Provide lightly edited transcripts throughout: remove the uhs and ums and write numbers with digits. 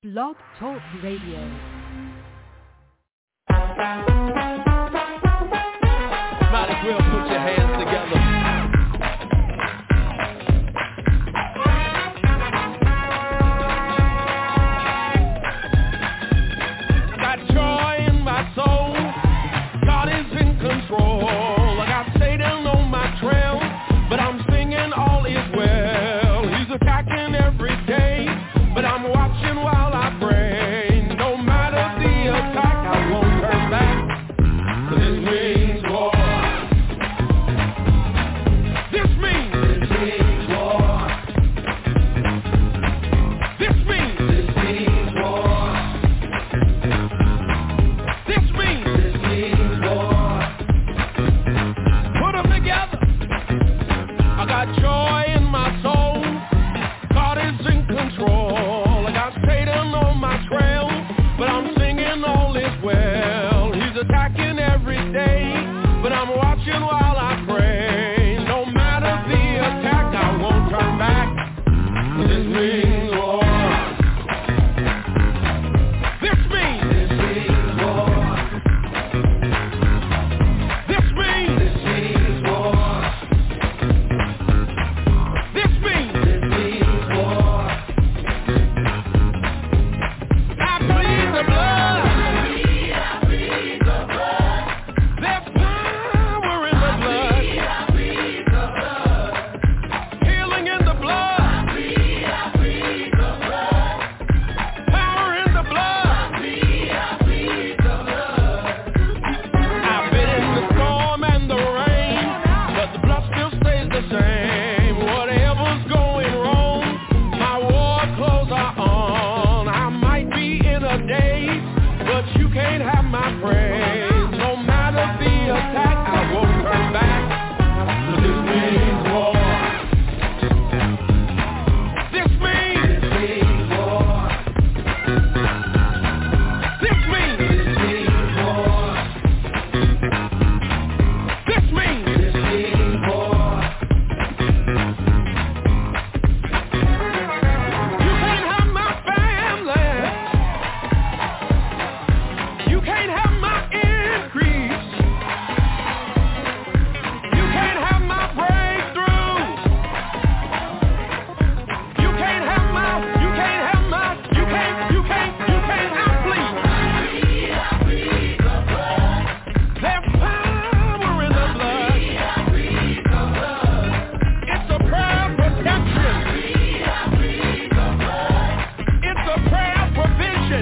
Blog Talk Radio. Might as well put your hands together. Got joy in my soul. God is in control. I got Satan on my trail, but I'm singing all is well. He's attacking every day, but I'm watching while I pray. No matter the attack, I won't turn back. 'Cause this means war. This means war. This means war. This means war. Put them together. I got joy in my soul. God is in control. I got Satan on my trail, but I'm singing all is well. He's attacking every day, but I'm watching while I pray. No matter the attack, I won't turn back. 'Cause this means war. This means war. This means war. This means war. I plead the blood. There's power in the blood. Healing in the blood. Power in the blood. I've been in the storm and the rain, but the blood still stays the same. Whatever's going wrong, my war clothes are on. I might be in a daze, but you can't have my praise. No matter the attack, I won't turn back. 'Cause this means war. This means war. This means war. This means war. You can't have my family. You can't have my increase. You can't have my breakthrough. You can't have my, you can't have my, you can't outfleet. There's power in the blood. It's a prayer protection. It's a prayer provision.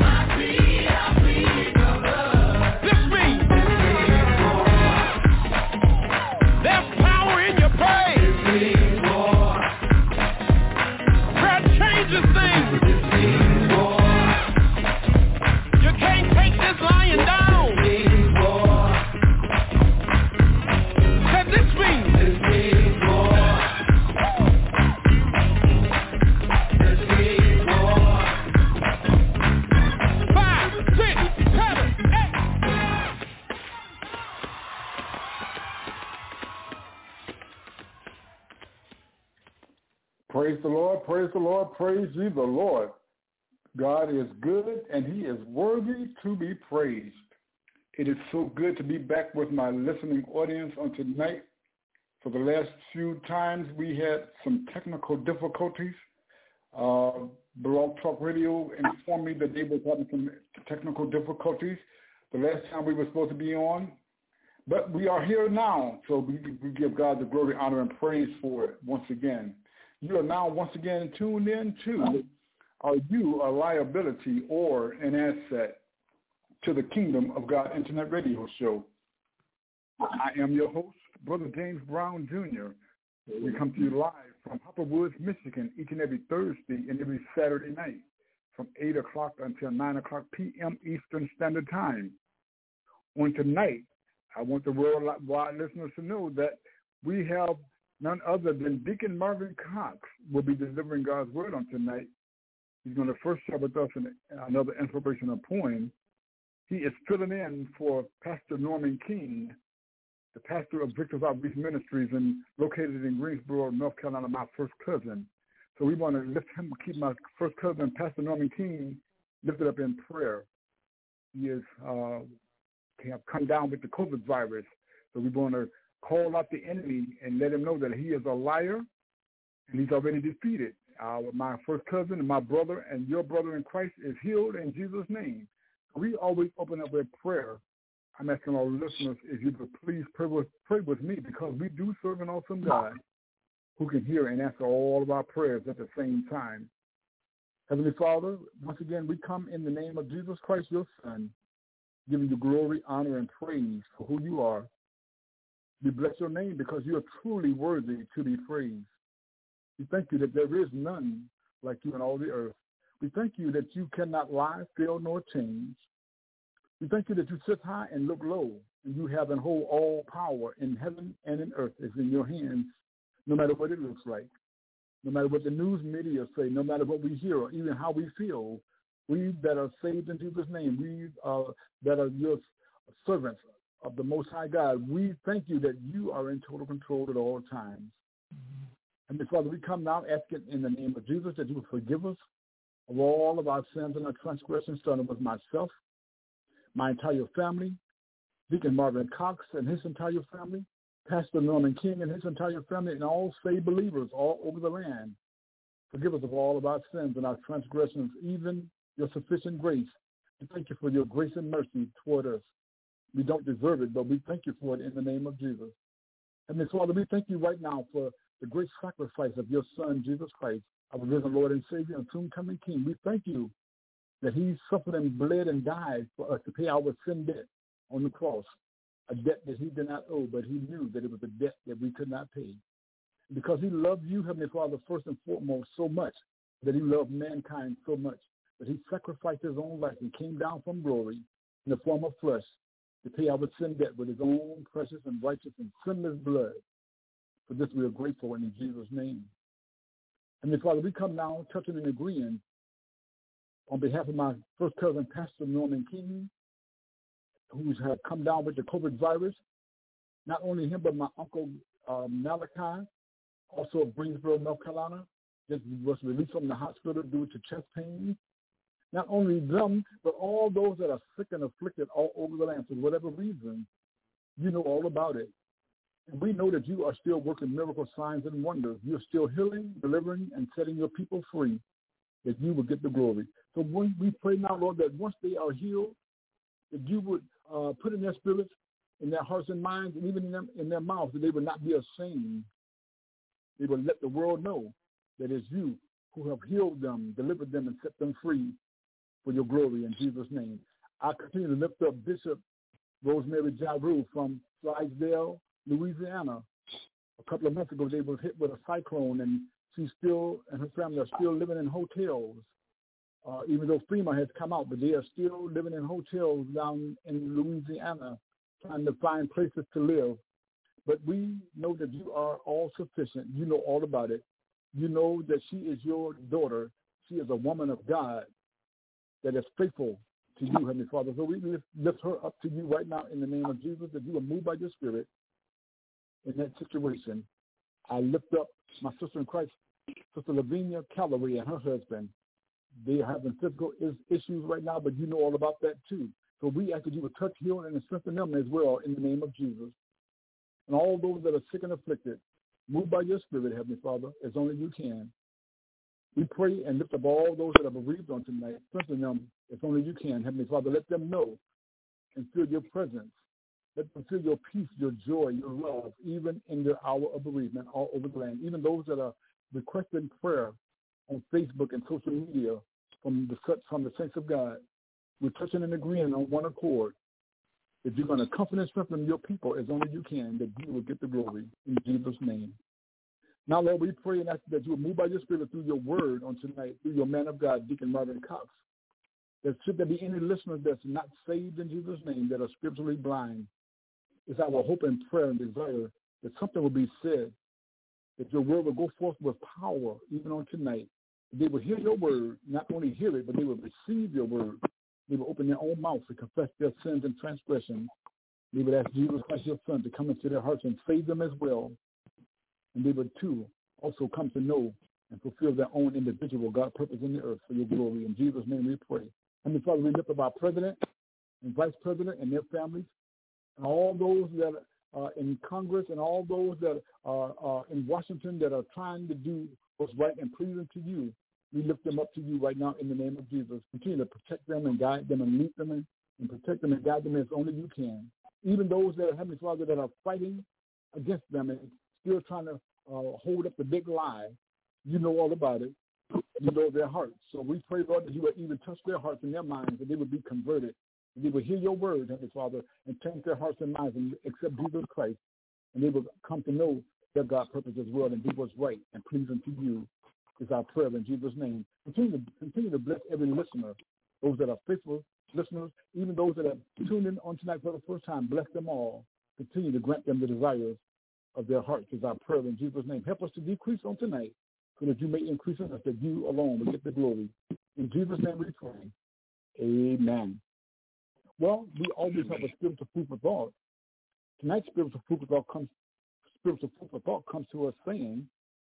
This means there's power in your praise. Prayer changes things. You can't take this lying down. Said this means 5, 6, 7, 8. Praise the Lord, praise the Lord, praise ye the Lord. God is good and he is worthy to be praised. It is so good to be back with my listening audience on tonight. For the last few times we had some technical difficulties. Blog Talk Radio informed me that they were having some technical difficulties the last time we were supposed to be on. But we are here now, so we give God the glory, honor, and praise for it once again. You are now once again tuned in to Are You a Liability or an Asset to the Kingdom of God Internet Radio Show. I am your host, Brother James Brown Jr. We come to you live from Hopper Woods, Michigan, each and every Thursday and every Saturday night from 8 o'clock until 9 o'clock p.m. Eastern Standard Time. On tonight, I want the worldwide listeners to know that we have none other than Deacon Marvin Cox will be delivering God's word on tonight. He's going to first share with us another inspirational poem. He is filling in for Pastor Norman King, the pastor of Victor's Outreach Ministries and located in Greensboro, North Carolina, my first cousin. So we want to lift him, keep my first cousin, Pastor Norman King, lifted up in prayer. He is have come down with the COVID virus. So we're going to call out the enemy and let him know that he is a liar and he's already defeated. My first cousin and my brother and your brother in Christ is healed in Jesus' name. We always open up with prayer. I'm asking our listeners if you could please pray with me, because we do serve an awesome God who can hear and answer all of our prayers at the same time. Heavenly Father, once again, we come in the name of Jesus Christ, your Son, giving you glory, honor, and praise for who you are. We bless your name because you are truly worthy to be praised. We thank you that there is none like you in all the earth. We thank you that you cannot lie, fail, nor change. We thank you that you sit high and look low, and you have and hold all power in heaven and in earth is in your hands, no matter what it looks like, no matter what the news media say, no matter what we hear, or even how we feel. We that are saved in Jesus' name, we that are your servants of the Most High God, we thank you that you are in total control at all times. And Father, we come now asking in the name of Jesus that you will forgive us of all of our sins and our transgressions, starting with myself, my entire family, Deacon Marvin Cox and his entire family, Pastor Norman King and his entire family, and all saved believers all over the land. Forgive us of all of our sins and our transgressions, even your sufficient grace. We thank you for your grace and mercy toward us. We don't deserve it, but we thank you for it in the name of Jesus. And Father, we thank you right now for the great sacrifice of your Son, Jesus Christ, our risen Lord and Savior and soon coming King. We thank you that he suffered and bled and died for us to pay our sin debt on the cross, a debt that he did not owe, but he knew that it was a debt that we could not pay. Because he loved you, Heavenly Father, first and foremost, so much, that he loved mankind so much, that he sacrificed his own life and came down from glory in the form of flesh to pay our sin debt with his own precious and righteous and sinless blood. For this we are grateful in Jesus' name. And Father, we come now touching and agreeing on behalf of my first cousin, Pastor Norman King, who's have come down with the COVID virus. Not only him, but my uncle Malachi, also of Greensboro, North Carolina, just was released from the hospital due to chest pain. Not only them, but all those that are sick and afflicted all over the land for whatever reason, you know all about it. And we know that you are still working miracle signs and wonders. You're still healing, delivering, and setting your people free, that you will get the glory. So when we pray now, Lord, that once they are healed, that you would put in their spirits, in their hearts and minds, and even in their mouths, that they would not be ashamed. They will let the world know that it's you who have healed them, delivered them, and set them free for your glory in Jesus' name. I continue to lift up Bishop Rosemary Jaru from Slidesdale, Louisiana. A couple of months ago, they were hit with a cyclone, and she still and her family are still living in hotels. Even though FEMA has come out, but they are still living in hotels down in Louisiana, trying to find places to live. But we know that you are all sufficient. You know all about it. You know that she is your daughter. She is a woman of God that is faithful to you, Heavenly Father. So we lift her up to you right now in the name of Jesus, that you will move by your Spirit in that situation. I lift up my sister in Christ, Sister Lavinia Calloway, and her husband. They are having physical issues right now, but you know all about that too. So we ask that you would touch, heal, and strengthen them as well in the name of Jesus. And all those that are sick and afflicted, move by your Spirit, Heavenly Father, as only you can. We pray and lift up all those that are bereaved on tonight, strengthen them as only you can, Heavenly Father. Let them know and feel your presence. Let them feel your peace, your joy, your love, even in their hour of bereavement all over the land. Even those that are requesting prayer on Facebook and social media from the saints of God. We're touching and agreeing on one accord that you're going to comfort and strengthen your people as only you can, that you will get the glory in Jesus' name. Now, Lord, we pray and ask that you will move by your Spirit through your word on tonight, through your man of God, Deacon Marvin Cox. That should there be any listeners that's not saved in Jesus' name, that are spiritually blind, it's our hope and prayer and desire that something will be said, that your word will go forth with power even on tonight. They will hear your word, not only hear it, but they will receive your word. They will open their own mouths to confess their sins and transgressions. They would ask Jesus Christ, your Son, to come into their hearts and save them as well. And they would, too, also come to know and fulfill their own individual God purpose in the earth for your glory. In Jesus' name we pray. Heavenly Father, we lift up our president and vice president and their families, and all those that are in Congress and all those that are in Washington that are trying to do what's right and pleasing to you. We lift them up to you right now in the name of Jesus. Continue to protect them and guide them and lead them and protect them and guide them as only you can. Even those that are, Heavenly Father, that are fighting against them and still trying to hold up the big lie, you know all about it. You know their hearts. So we pray, Lord, that you would even touch their hearts and their minds, that they would be converted, that they would hear your word, Heavenly Father, and change their hearts and minds and accept Jesus Christ, and they will come to know their God purpose as well and do what's right and pleasing to you is our prayer in Jesus' name. Continue to bless every listener, those that are faithful listeners, even those that are tuned in on tonight for the first time. Bless them all. Continue to grant them the desires of their hearts is our prayer in Jesus' name. Help us to decrease on tonight so that you may increase in us, that you alone will get the glory. In Jesus' name we pray. Amen. Well, we always have a spiritual food for thought. Tonight's spiritual food for thought comes to us saying,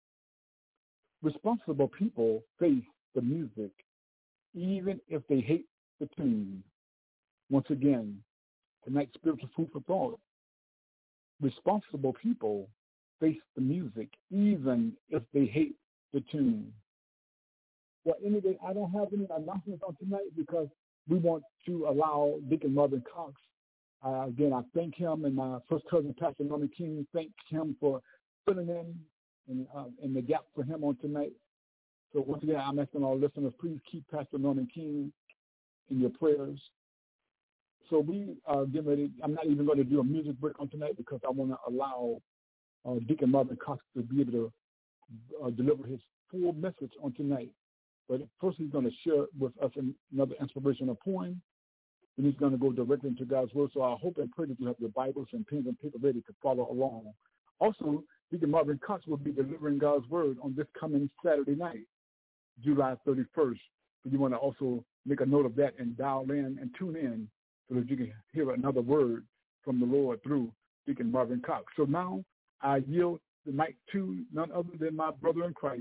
responsible people face the music, even if they hate the tune. Once again, tonight's spiritual food for thought. Responsible people face the music, even if they hate the tune. Well, anyway, I don't have any announcements on tonight because we want to allow Deacon Marvin Cox. Again, I thank him and my first cousin, Pastor Norman King, thank him for filling in the gap for him on tonight. So once again, I'm asking our listeners, please keep Pastor Norman King in your prayers. So we are getting ready. I'm not even going to do a music break on tonight because I want to allow Deacon Marvin Cox to be able to deliver his full message on tonight. But first he's going to share with us another inspirational poem, and he's going to go directly into God's word. So I hope and pray that you have your Bibles and pens and paper ready to follow along. Also, Deacon Marvin Cox will be delivering God's word on this coming Saturday night, July 31st. So you want to also make a note of that and dial in and tune in so that you can hear another word from the Lord through Deacon Marvin Cox. So now I yield the mic to none other than my brother in Christ,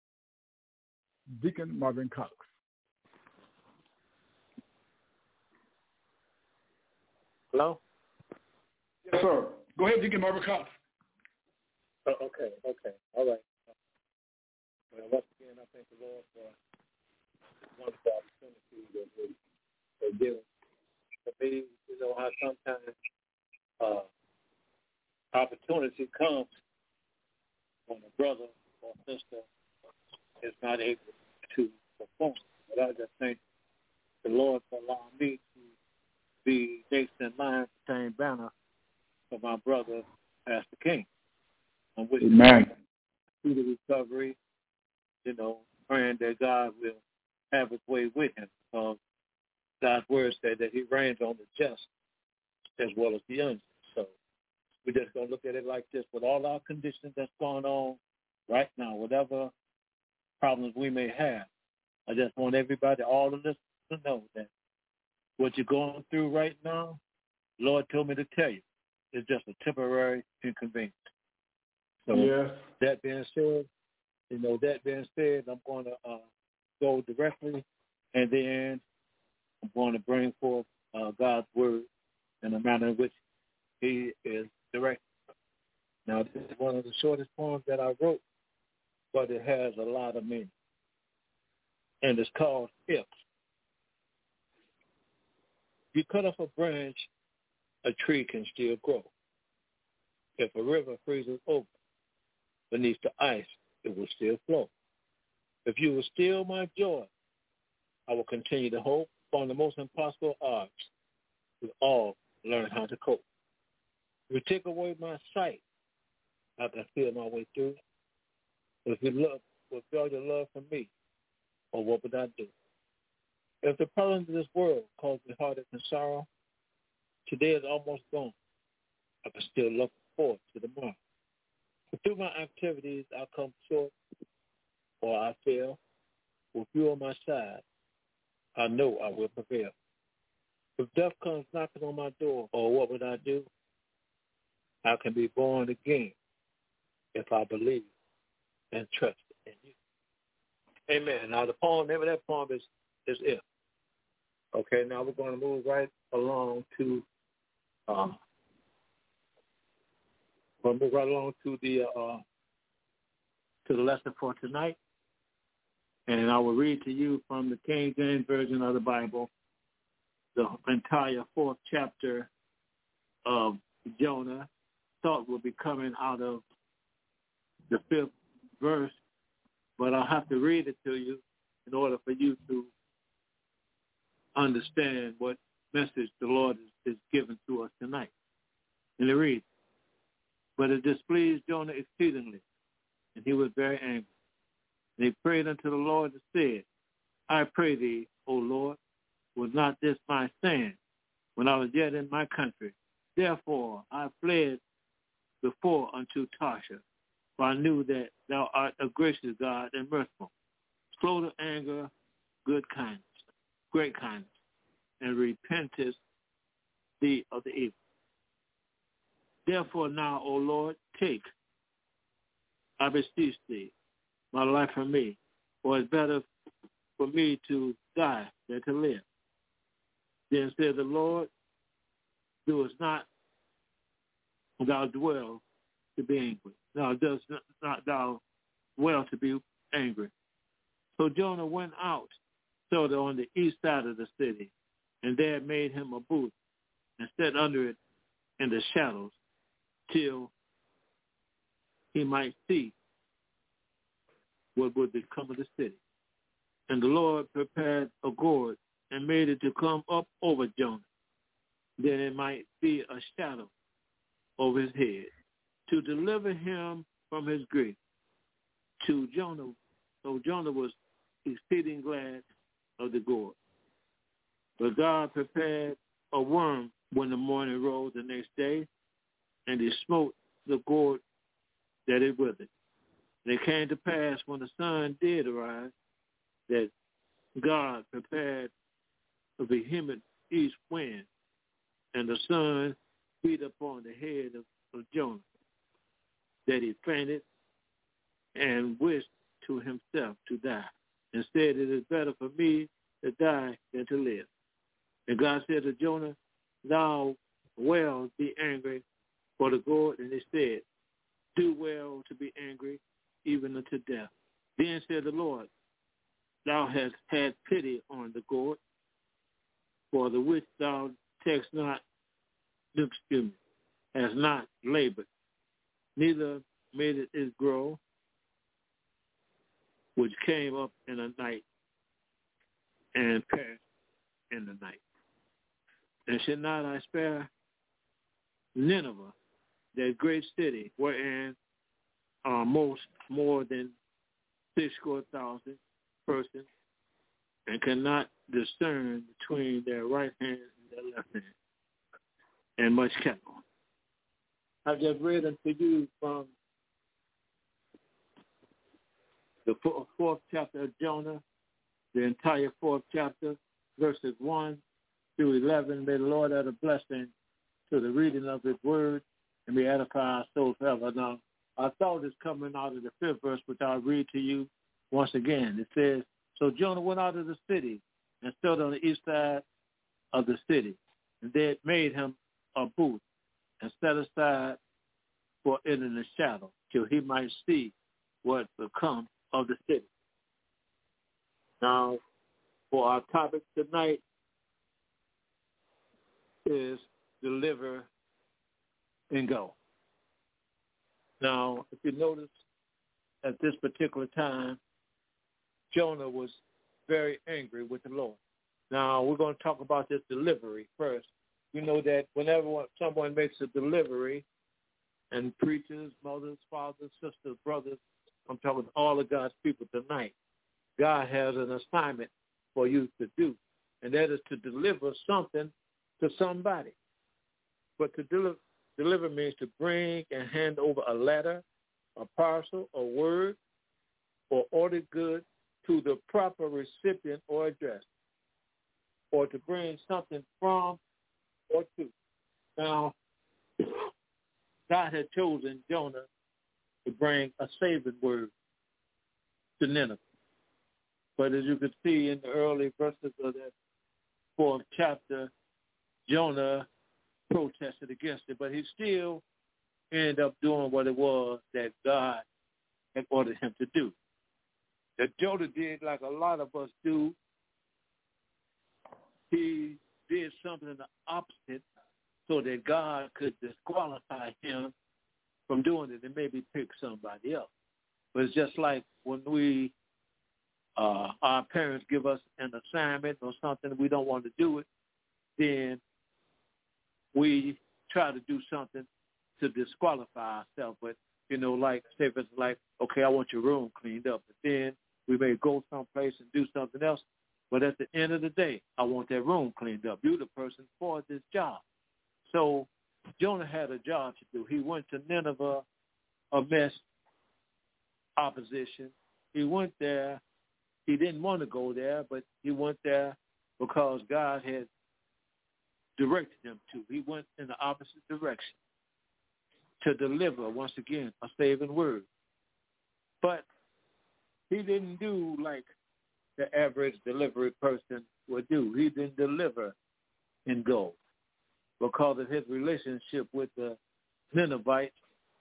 Deacon Marvin Cox. Hello? Yes, sir. Go ahead, Deacon Marvin Cox. Okay. All right. Well, once again, I thank the Lord for this wonderful opportunity that they're giving. For me, you know how sometimes opportunity comes when a brother or sister is not able to perform. But I just thank the Lord for allowing me to be next in line to same banner for my brother, Pastor King. I'm wishing him through the recovery, you know, praying that God will have his way with him. God's word said that he reigns on the just as well as the unjust. So we're just going to look at it like this. With all our conditions that's going on right now, whatever problems we may have, I just want everybody, all of us, to know that what you're going through right now, Lord told me to tell you, it's just a temporary inconvenience. So that being said, I'm going to go directly, and then I'm going to bring forth God's word in the manner in which he is directed. Now, this is one of the shortest poems that I wrote, but it has a lot of meaning. And it's called If. You cut off a branch, a tree can still grow. If a river freezes over, beneath the ice, it will still flow. If you will steal my joy, I will continue to hope on the most impossible odds. We all learn how to cope. If you take away my sight, I can feel my way through. If you withdraw your love from me, or what would I do? If the problems of this world cause me heartache and sorrow, today is almost gone. I can still look forward to tomorrow. If through my activities I come short or I fail, with you on my side, I know I will prevail. If death comes knocking on my door, or what would I do? I can be born again if I believe and trust in you. Amen. Now the name of that poem is If. Okay, now we're going to move right along to the lesson for tonight, and I will read to you from the King James Version of the Bible, the entire 4th chapter of Jonah. Thought will be coming out of the 5th verse, but I'll have to read it to you in order for you to understand what message the Lord is giving to us tonight. And it reads, "But it displeased Jonah exceedingly, and he was very angry. And he prayed unto the Lord and said, I pray thee, O Lord, was not this my sin when I was yet in my country? Therefore I fled before unto Tarshish, for I knew that thou art a gracious God and merciful, slow to anger, good kindness, great kindness, and repentest thee of the evil. Therefore now, O Lord, take, I beseech thee, my life from me, for it's better for me to die than to live. Then said the Lord, doest not thou dwell to be angry. Now does not thou well to be angry. So Jonah went out, sort of on the east side of the city, and there made him a booth, and sat under it in the shadows, till he might see what would become of the city. And the Lord prepared a gourd and made it to come up over Jonah, that it might be a shadow over his head, to deliver him from his grief. To Jonah, so Jonah was exceeding glad of the gourd. But God prepared a worm when the morning rose the next day, and he smote the gourd that it withered. And it came to pass when the sun did arise, that God prepared a vehement east wind, and the sun beat upon the head of Jonah, that he fainted and wished to himself to die, and said, it is better for me to die than to live. And God said to Jonah, thou well be angry for the gourd. And he said, do well to be angry, even unto death. Then said the Lord, thou hast had pity on the gourd, for the which thou hast not labored, neither made it grow, which came up in the night and perished in the night. And should not I spare Nineveh, that great city, wherein are more than 60,000 persons, and cannot discern between their right hand and their left hand, and much cattle. I've just read unto you from the 4th chapter of Jonah, the entire 4th chapter, verses 1 through 11. May the Lord add a blessing to the reading of his word, and may edify our souls forever. Now, our thought is coming out of the 5th verse, which I'll read to you once again. It says, so Jonah went out of the city and stood on the east side of the city, and they made him a booth and set aside for it in the shadow, till he might see what become of the city. Now, for our topic tonight is deliver and go. Now, if you notice, at this particular time, Jonah was very angry with the Lord. Now, we're going to talk about this delivery first. You know that whenever someone makes a delivery, and preachers, mothers, fathers, sisters, brothers, I'm talking to all of God's people tonight, God has an assignment for you to do, and that is to deliver something to somebody. But to deliver means to bring and hand over a letter, a parcel, a word, or ordered goods to the proper recipient or address, or to bring something from or to. Now, God had chosen Jonah to bring a saving word to Nineveh. But as you can see in the early verses of that 4th chapter, Jonah protested against it, but he still ended up doing what it was that God had ordered him to do. That Jonah did like a lot of us do. He did something the opposite so that God could disqualify him from doing it and maybe pick somebody else. But it's just like when we, our parents give us an assignment or something, we don't want to do it, then we try to do something to disqualify ourselves. But, like, say if it's like, okay, I want your room cleaned up. But then we may go someplace and do something else. But at the end of the day, I want that room cleaned up. You're the person for this job. So Jonah had a job to do. He went to Nineveh amidst opposition. He went there. He didn't want to go there, but he went there because God had directed him to. He went in the opposite direction to deliver, once again, a saving word. But he didn't do like the average delivery person would do. He didn't deliver and go because of his relationship with the Ninevites.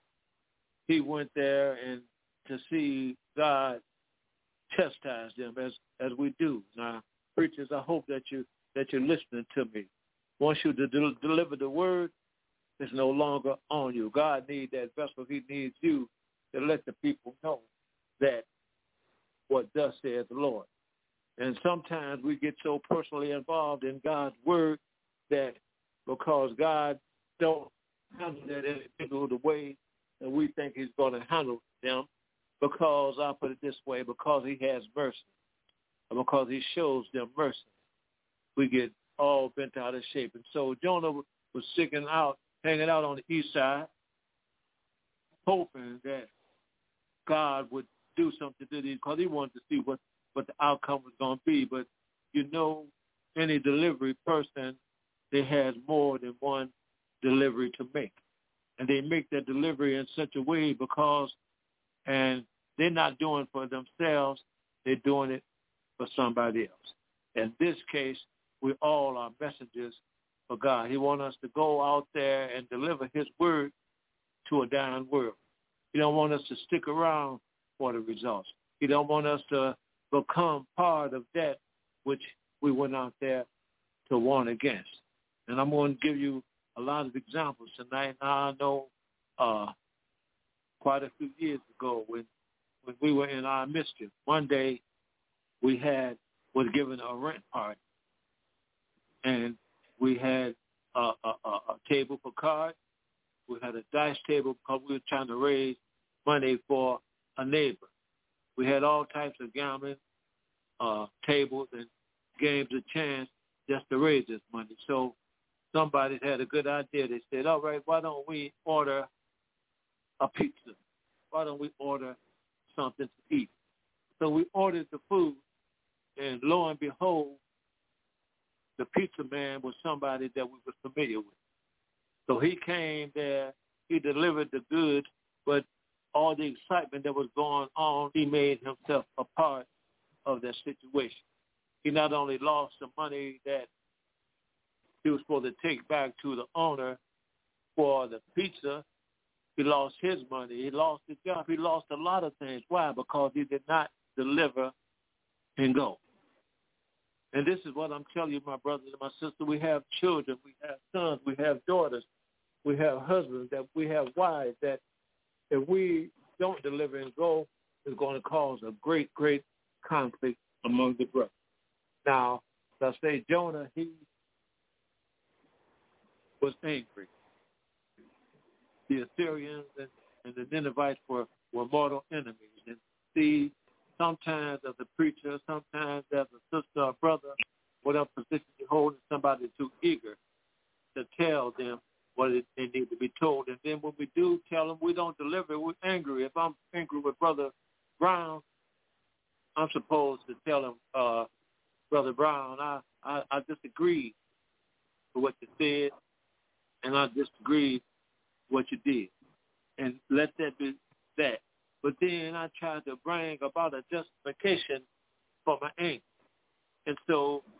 He went there and to see God chastise them as we do. Now, preachers, I hope that you're listening to me. Once you deliver the word, it's no longer on you. God needs that vessel. He needs you to let the people know that what thus says the Lord. And sometimes we get so personally involved in God's word that because God don't handle that individual the way that we think he's going to handle them, because I'll put it this way, because he has mercy, and because he shows them mercy, we get all bent out of shape. And so Jonah was hanging out on the east side, hoping that God would do something to these, because he wanted to see what the outcome was going to be. But, any delivery person, they has more than one delivery to make. And they make that delivery in such a way and they're not doing it for themselves, they're doing it for somebody else. In this case, we all are messengers for God. He wants us to go out there and deliver his word to a dying world. He don't want us to stick around for the results. He don't want us to become part of that which we went out there to warn against. And I'm going to give you a lot of examples tonight. Now, I know quite a few years ago when we were in our mischief, one day we was given a rent party. And we had a table for cards. We had a dice table because we were trying to raise money for a neighbor. We had all types of gambling tables and games of chance just to raise this money. So somebody had a good idea. They said, all right, why don't we order a pizza? Why don't we order something to eat? So we ordered the food, and lo and behold, the pizza man was somebody that we were familiar with. So he came there, he delivered the goods, but all the excitement that was going on, he made himself a part of that situation. He not only lost the money that he was supposed to take back to the owner for the pizza, he lost his money, he lost his job, he lost a lot of things. Why? Because he did not deliver and go. And this is what I'm telling you, my brothers and my sisters. We have children, we have sons, we have daughters, we have husbands, that we have wives, that if we don't deliver and go, it's going to cause a great, great conflict among the brothers. Now, as I say, Jonah, he was angry. The Assyrians and the Ninevites were mortal enemies. And see, sometimes as a preacher, sometimes as a sister or brother, whatever position you hold, somebody is too eager to tell them what they need to be told. And then when we do tell them, we don't deliver, we're angry. If I'm angry with Brother Brown, I'm supposed to tell him, Brother Brown, I disagree with what you said, and I disagree with what you did. And let that be that. But then I tried to bring about a justification for my anger. And so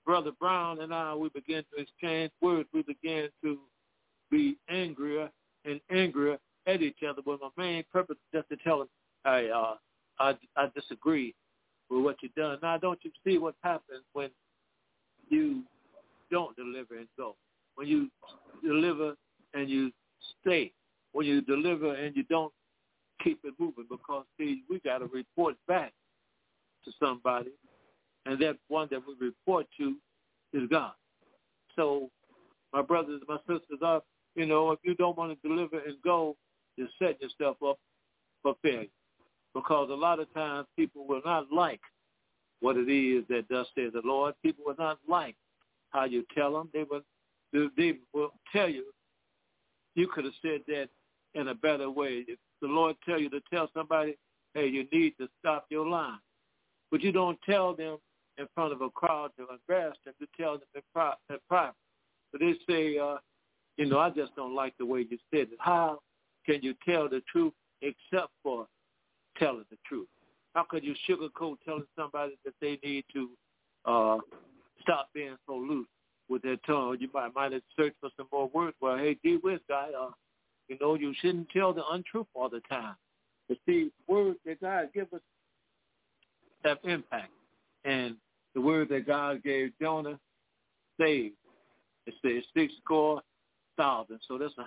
Brother Brown and I, we began to exchange words. We began to be angrier and angrier at each other. But my main purpose is just to tell him, I disagree with what you've done. Now, don't you see what happens when you don't deliver and go? When you deliver and you stay. When you deliver and you don't keep it moving. Because, see, we got to report back to somebody. And that one that we report to is God. So, my brothers and my sisters, if you don't want to deliver and go, just set yourself up for failure. Because a lot of times people will not like what it is that thus says the Lord. People will not like how you tell them. They will tell you, you could have said that in a better way. If the Lord tell you to tell somebody, hey, you need to stop your line. But you don't tell them in front of a crowd to embarrass them. You tell them in private. But they say, I just don't like the way you said it. How can you tell the truth except for telling the truth? How could you sugarcoat telling somebody that they need to stop being so loose with their tongue? You might have searched for some more words. Well, hey, gee whiz, guy, you shouldn't tell the untruth all the time. But see, words that God gives us have impact. And the word that God gave Jonah saved. It says 6,000. So that's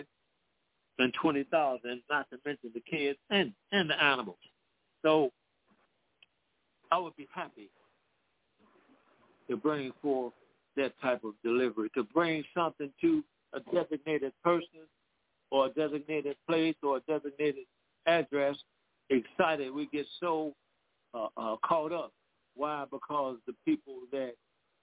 120,000, not to mention the kids and the animals. So I would be happy to bring forth that type of delivery, to bring something to a designated person or a designated place or a designated address. Excited, we get so caught up. Why? Because the people that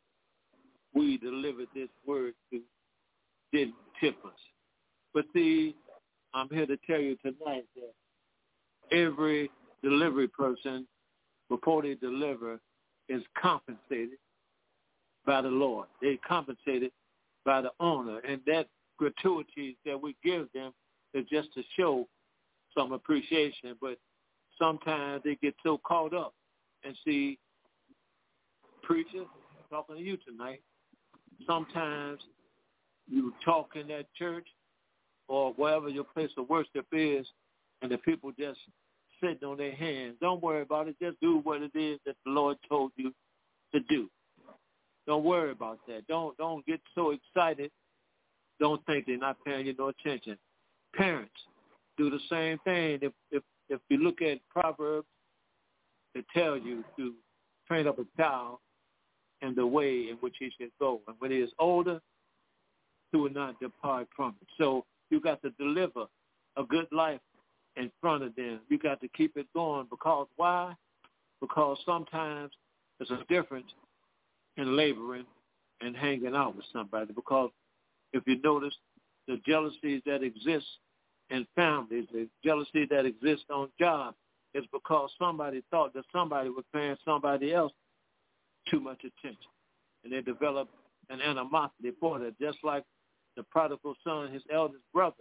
we delivered this word to didn't tip us. But see, I'm here to tell you tonight that every delivery person, before they deliver, is compensated by the Lord. They're compensated by the owner. And that gratuity that we give them is just to show some appreciation. But sometimes they get so caught up. And see, preacher, I'm talking to you tonight, sometimes you talk in that church or wherever your place of worship is, and the people just sitting on their hands. Don't worry about it. Just do what it is that the Lord told you to do. Don't worry about that. Don't get so excited. Don't think they're not paying you no attention. Parents do the same thing. If you look at Proverbs, they tell you to train up a child in the way in which he should go. And when he is older, he will not depart from it. So you got to deliver a good life in front of them. You got to keep it going. Because why? Because sometimes there's a difference in laboring and hanging out with somebody. Because if you notice, the jealousies that exist in families, the jealousy that exists on jobs, is because somebody thought that somebody was paying somebody else too much attention. And they developed an animosity for that, just like the prodigal son, his eldest brother.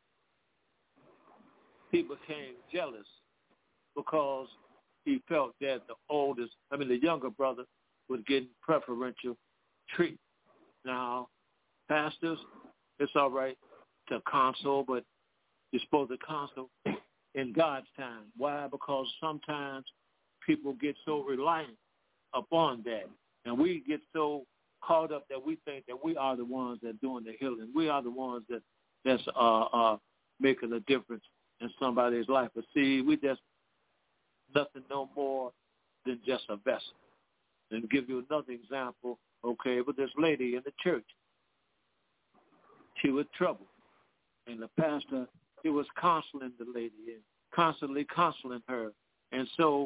He became jealous because he felt that the younger brother was getting preferential treatment. Now, pastors, it's all right to counsel, but you're supposed to counsel in God's time. Why? Because sometimes people get so reliant upon that. And we get so caught up that we think that we are the ones that are doing the healing. We are the ones that's making a difference in somebody's life. But see, we just nothing no more than just a vessel. And give you another example, okay, with this lady in the church. She was troubled. And the pastor, he was counseling the lady and constantly counseling her. And so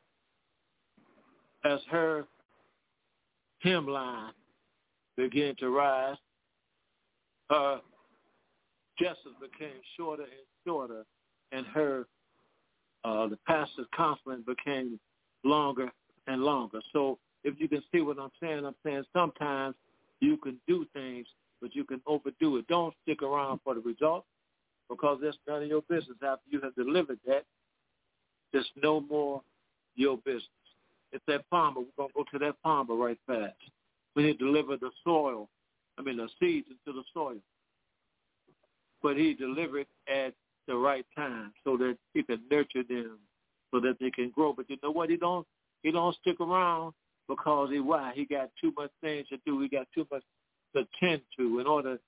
as her hemline began to rise, her gestures became shorter and shorter, and her the pastor's counseling became longer and longer. So if you can see what I'm saying sometimes you can do things, but you can overdo it. Don't stick around for the result, because that's none of your business. After you have delivered that, it's no more your business. It's that farmer. We're going to go to that farmer right fast. when he delivered the seeds into the soil. But he delivered at the right time so that he could nurture them so that they can grow. But you know what? He don't stick around because he got too much things to do. He got too much to tend to in order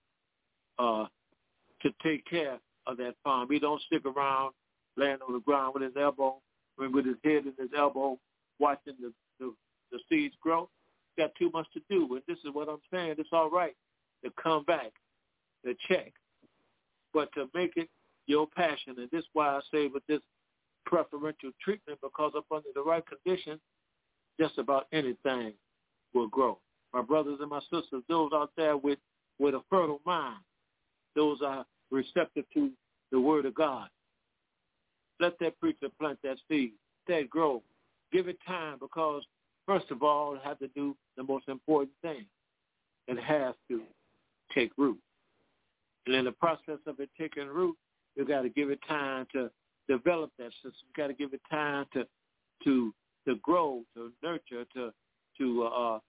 to take care of that farm. He don't stick around laying on the ground with his head in his elbow, watching the seeds grow. He's got too much to do. And this is what I'm saying. It's all right to come back, to check, but to make it your passion. And this is why I say with this preferential treatment, because up under the right conditions, just about anything will grow. My brothers and my sisters, those out there with a fertile mind, those are receptive to the word of God. Let that preacher plant that seed, let it grow. Give it time, because first of all, it has to do the most important thing. It has to take root. And in the process of it taking root, you got to give it time to develop that system. You got to give it time to grow, to nurture, to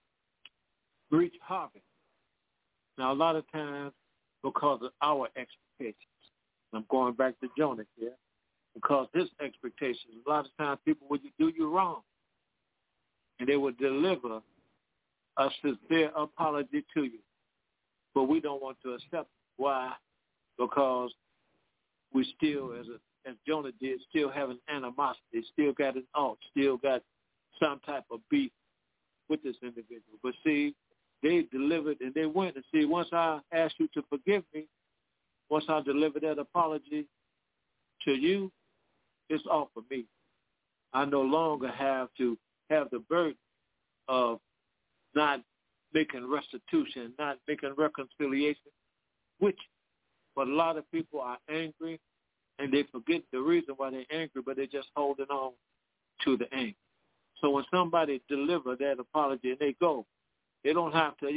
reach harvest. Now, a lot of times, because of our expectations, I'm going back to Jonah here, because his expectations, a lot of times people would do you wrong, and they would deliver a sincere apology to you. But we don't want to accept it. Why? Because we still, as Jonah did, still have an animosity, still got an alt, still got some type of beef with this individual. But see, they delivered and they went. And see, once I asked you to forgive me, once I delivered that apology to you, it's off of me. I no longer have to have the burden of not making restitution, not making reconciliation with you. But a lot of people are angry, and they forget the reason why they're angry, but they're just holding on to the anger. So when somebody delivers that apology and they go, they don't have to,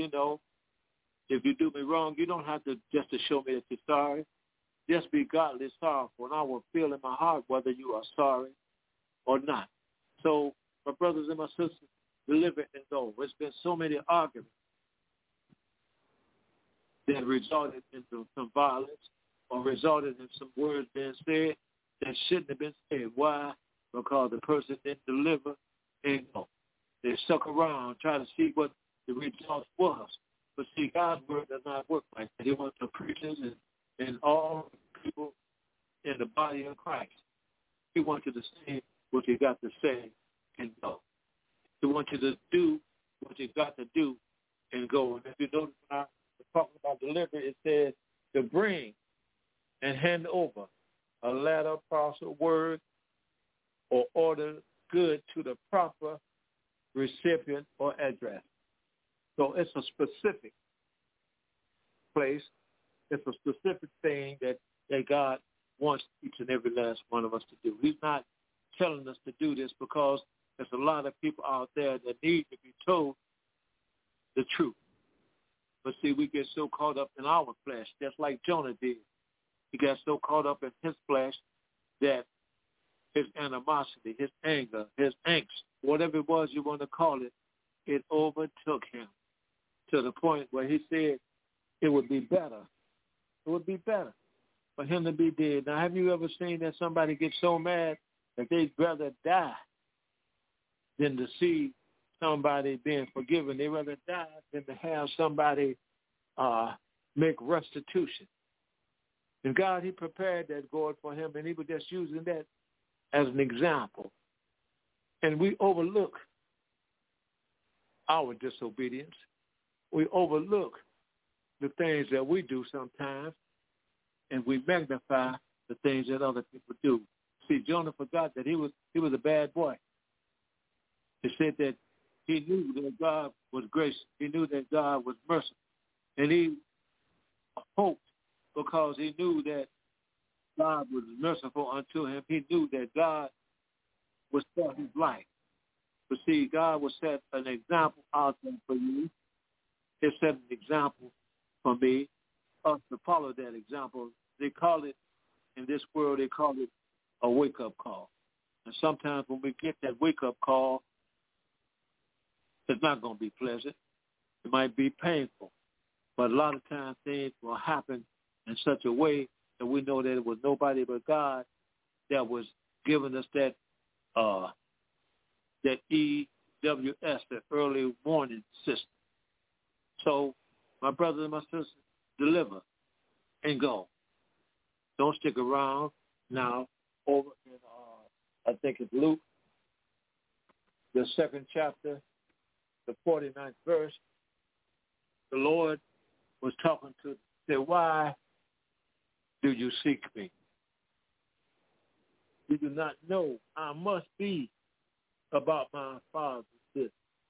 if you do me wrong, you don't have to just to show me that you're sorry. Just be godly sorrowful, and I will feel in my heart whether you are sorry or not. So, my brothers and my sisters, deliver and go. There's been so many arguments that resulted in some violence or resulted in some words being said that shouldn't have been said. Why? Because the person didn't deliver and go. They stuck around trying to see what the result was. But see, God's word does not work like that. He wants the preachers and all people in the body of Christ. He wants you to say what you got to say and go. He wants you to do what you got to do and go. And if you notice when I talking about delivery, it says to bring and hand over a letter, parcel, word, or order good to the proper recipient or address. So it's a specific place. It's a specific thing that God wants each and every last one of us to do. He's not telling us to do this because there's a lot of people out there that need to be told the truth. But see, we get so caught up in our flesh, just like Jonah did. He got so caught up in his flesh that his animosity, his anger, his angst, whatever it was you want to call it, it overtook him to the point where he said it would be better. It would be better for him to be dead. Now, have you ever seen that somebody get so mad that they'd rather die than to see somebody being forgiven? They'd rather die than to have somebody make restitution. And God, he prepared that gourd for him, and he was just using that as an example. And we overlook our disobedience. We overlook the things that we do sometimes, and we magnify the things that other people do. See, Jonah forgot that he was a bad boy. He said that he knew that God was gracious. He knew that God was merciful. And he hoped because he knew that God was merciful unto him. He knew that God would set his life. But see, God will set an example out there for you. He set an example for me, us to follow that example. They call it, in this world, they call it a wake-up call. And sometimes when we get that wake-up call, it's not going to be pleasant. It might be painful, but a lot of times things will happen in such a way that we know that it was nobody but God that was giving us that EWS, the early warning system. So, my brothers and my sisters, deliver and go. Don't stick around. Now, over in, I think it's Luke, the 2nd chapter, the 49th verse, the Lord was talking to, said, why do you seek me? You do not know I must be about my Father's business.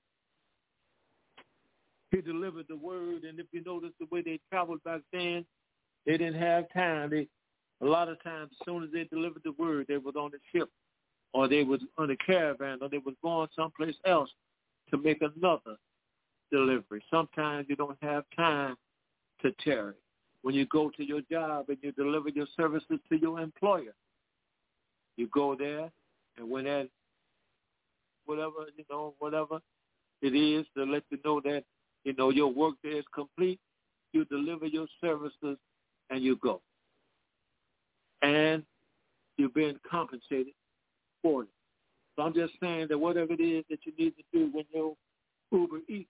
He delivered the word, and if you notice the way they traveled back then, they didn't have time. A lot of times, as soon as they delivered the word, they was on the ship, or they was on a caravan, or they was going someplace else to make another delivery. Sometimes you don't have time to tarry. When you go to your job and you deliver your services to your employer, you go there, and when that, whatever it is to let you know that, your work there is complete, you deliver your services and you go. And you're being compensated for it. So I'm just saying that whatever it is that you need to do when you Uber Eats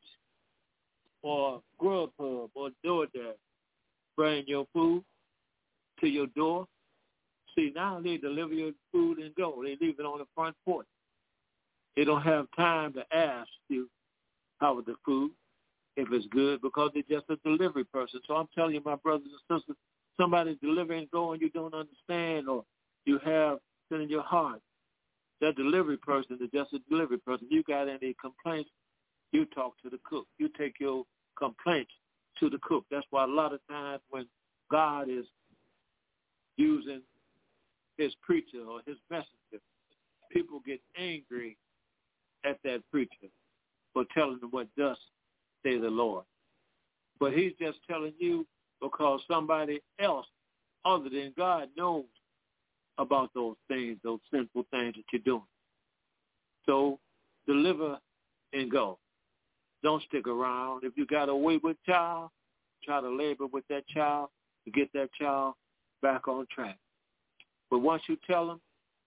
or Grubhub or DoorDash, bring your food to your door. See, now they deliver your food and go. They leave it on the front porch. They don't have time to ask you how was the food, if it's good, because they're just a delivery person. So I'm telling you, my brothers and sisters, somebody's delivering and go and you don't understand, or you have it in your heart. That delivery person is just a delivery person. You got any complaints, you talk to the cook. You take your complaints to the cook. That's why a lot of times when God is using his preacher or his messenger, people get angry at that preacher for telling them what thus say the Lord. But he's just telling you because somebody else other than God knows about those things, those sinful things that you're doing. So deliver and go. Don't stick around. If you got a wayward child, try to labor with that child to get that child back on track. But once you tell them,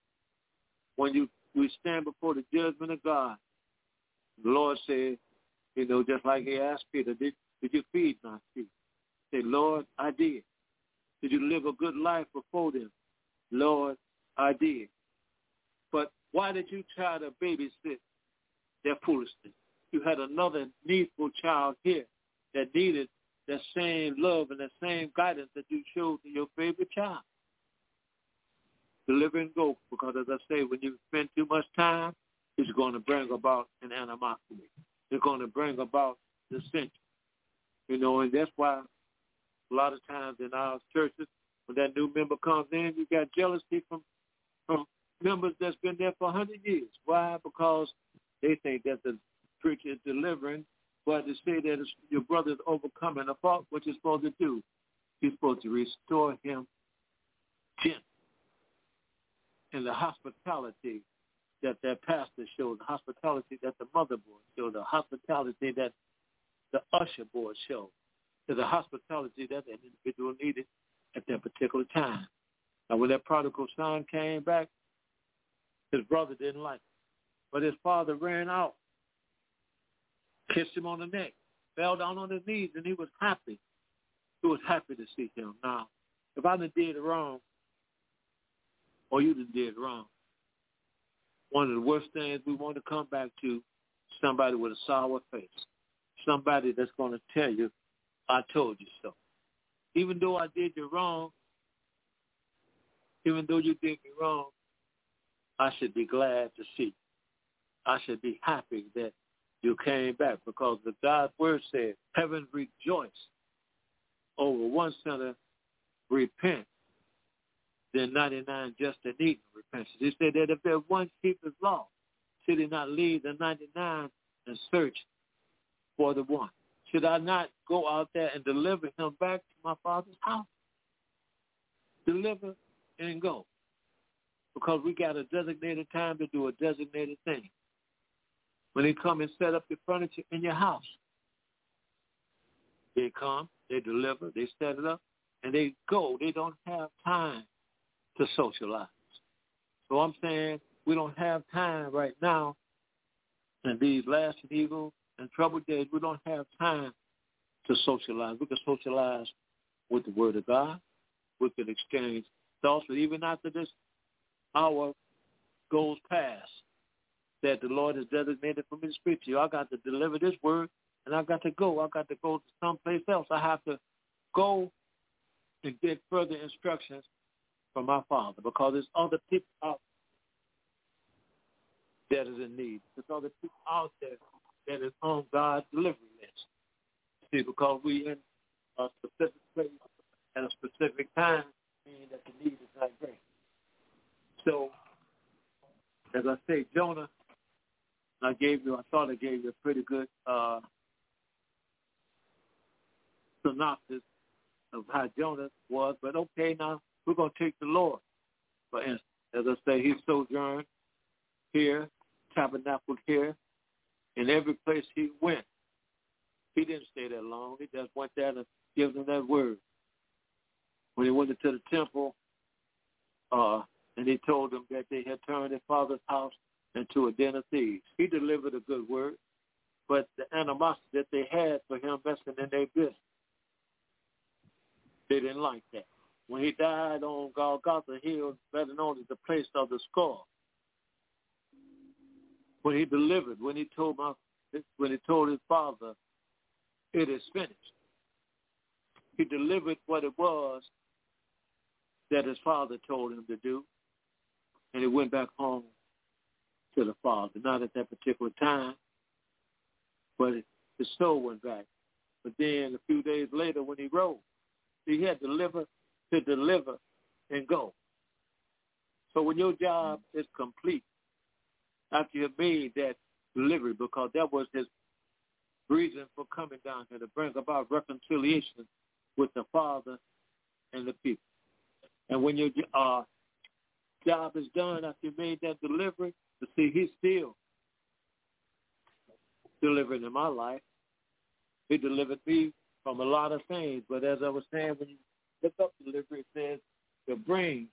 when we stand before the judgment of God, the Lord said, just like he asked Peter, did you feed my sheep? He said, Lord, I did. Did you live a good life before them? Lord, I did. But why did you try to babysit their foolishness? You had another needful child here that needed that same love and that same guidance that you showed to your favorite child. Deliver and go, because as I say, when you spend too much time, it's going to bring about an animosity. It's going to bring about dissension. And that's why a lot of times in our churches, when that new member comes in, you got jealousy from members that's been there for 100 years. Why? Because they think that the preacher is delivering, but to say that your brother is overcoming a fault, what you're supposed to do, you're supposed to restore him gently. And the hospitality that pastor showed, the hospitality that the mother board showed, the hospitality that the usher board showed, to the hospitality that that individual needed at that particular time. Now, when that prodigal son came back, his brother didn't like it. But his father ran out, kissed him on the neck, fell down on his knees, and he was happy. He was happy to see him. Now, if I done did wrong, or you done did wrong, one of the worst things we want to come back to, somebody with a sour face, somebody that's going to tell you, I told you so. Even though I did you wrong, even though you did me wrong, I should be glad to see you. I should be happy that you came back, because the God's word said, heaven rejoiced over one sinner repent, then 99 just and needing repentance. He said that if there's one sheep is lost, should he not leave the 99 and search for the one? Should I not go out there and deliver him back to my Father's house? Deliver and go. Because we got a designated time to do a designated thing. When they come and set up your furniture in your house, They come, they deliver, they set it up, and they go. They don't have time to socialize. So I'm saying we don't have time right now in these last and evil and troubled days. We don't have time to socialize. We can socialize with the Word of God. We can exchange thoughts, but even after this hour goes past, that the Lord has designated for me to speak to you, I got to deliver this word, and I got to go. I got to go to someplace else. I have to go and get further instructions from my Father, because there's other people out that is in need. There's other people out there that is on God's delivery list. See, because we in a specific place at a specific time, meaning that the need is not great. So, as I say, Jonah, I thought I gave you a pretty good synopsis of how Jonah was, but okay, now we're going to take the Lord. For instance, as I say, he sojourned here, tabernacled here, in every place he went. He didn't stay that long. He just went there and gave them that word. When he went into the temple, and he told them that they had turned their father's house into a den of thieves. He delivered a good word, but the animosity that they had for him messing in their business, they didn't like that. When he died on Golgotha Hill, better known as the place of the skull, when he delivered, when he told his father, it is finished, he delivered what it was that his father told him to do, and he went back home to the Father. Not at that particular time, but his soul went back. But then a few days later when he rose, he had to deliver and go. So when your job is complete, after you have made that delivery, because that was his reason for coming down here, to bring about reconciliation with the Father and the people. And when your job is done, after you made that delivery, to see, he's still delivering in my life. He delivered me from a lot of things. But as I was saying, when you look up delivery, it says the brain.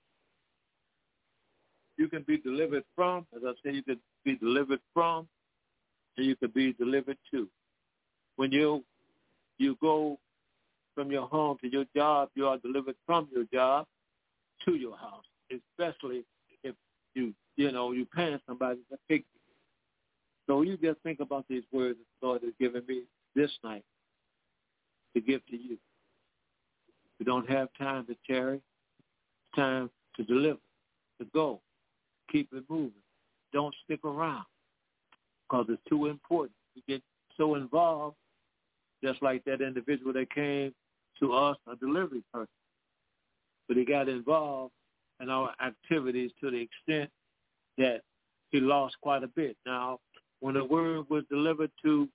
You can be delivered from, as I said, you can be delivered from, and you can be delivered to. When you go from your home to your job, you are delivered from your job to your house, especially if you paying somebody to pick you. So you just think about these words that the Lord has given me this night to give to you. We don't have time to tarry. It's time to deliver, to go. Keep it moving. Don't stick around, because it's too important. You get so involved, just like that individual that came to us, a delivery person. But he got involved in our activities to the extent that he lost quite a bit. Now, when the word was delivered to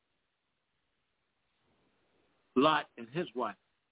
Lot and his wife,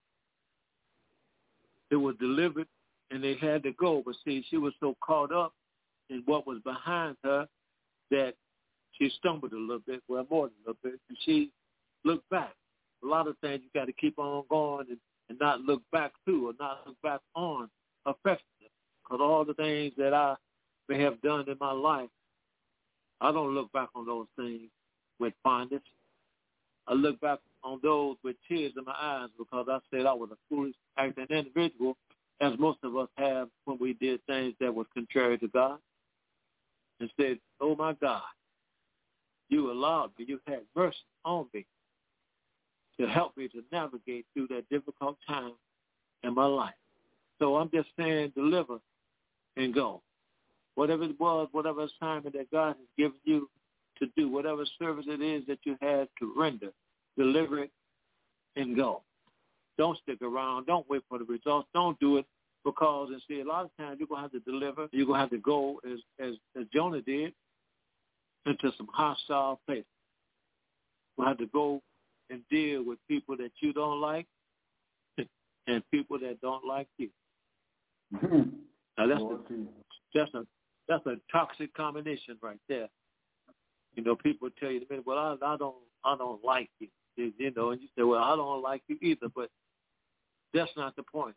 it was delivered and they had to go. But see, she was so caught up in what was behind her that she stumbled a little bit, well, more than a little bit, and she looked back. A lot of things you got to keep on going and not look back to, or not look back on affectionate. Because all the things that I may have done in my life, I don't look back on those things with fondness. I look back on those with tears in my eyes, because I said I was a foolish acting individual, as most of us have when we did things that was contrary to God, and said, oh my God, you allowed me, you had mercy on me to help me to navigate through that difficult time in my life. So I'm just saying, deliver and go. Whatever it was, whatever assignment that God has given you to do, whatever service it is that you had to render, deliver it and go. Don't stick around. Don't wait for the results. Don't do it because, and see, a lot of times you're going to have to deliver. You're going to have to go, as Jonah did, into some hostile places. You'll have to go and deal with people that you don't like and people that don't like you. Now that's a toxic combination right there. You know, people tell you, well, I don't like you. You know, and you say, well, I don't like you you either, but that's not the point.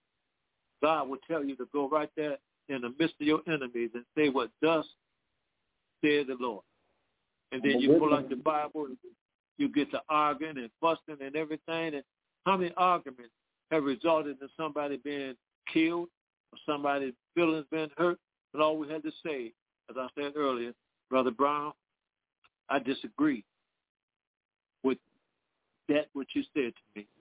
God will tell you to go right there in the midst of your enemies and say what thus said the Lord. And then you pull out the Bible and you get to arguing and fussing and everything. And how many arguments have resulted in somebody being killed or somebody's feelings being hurt? But all we had to say, as I said earlier, Brother Brown, I disagree with that what you said to me.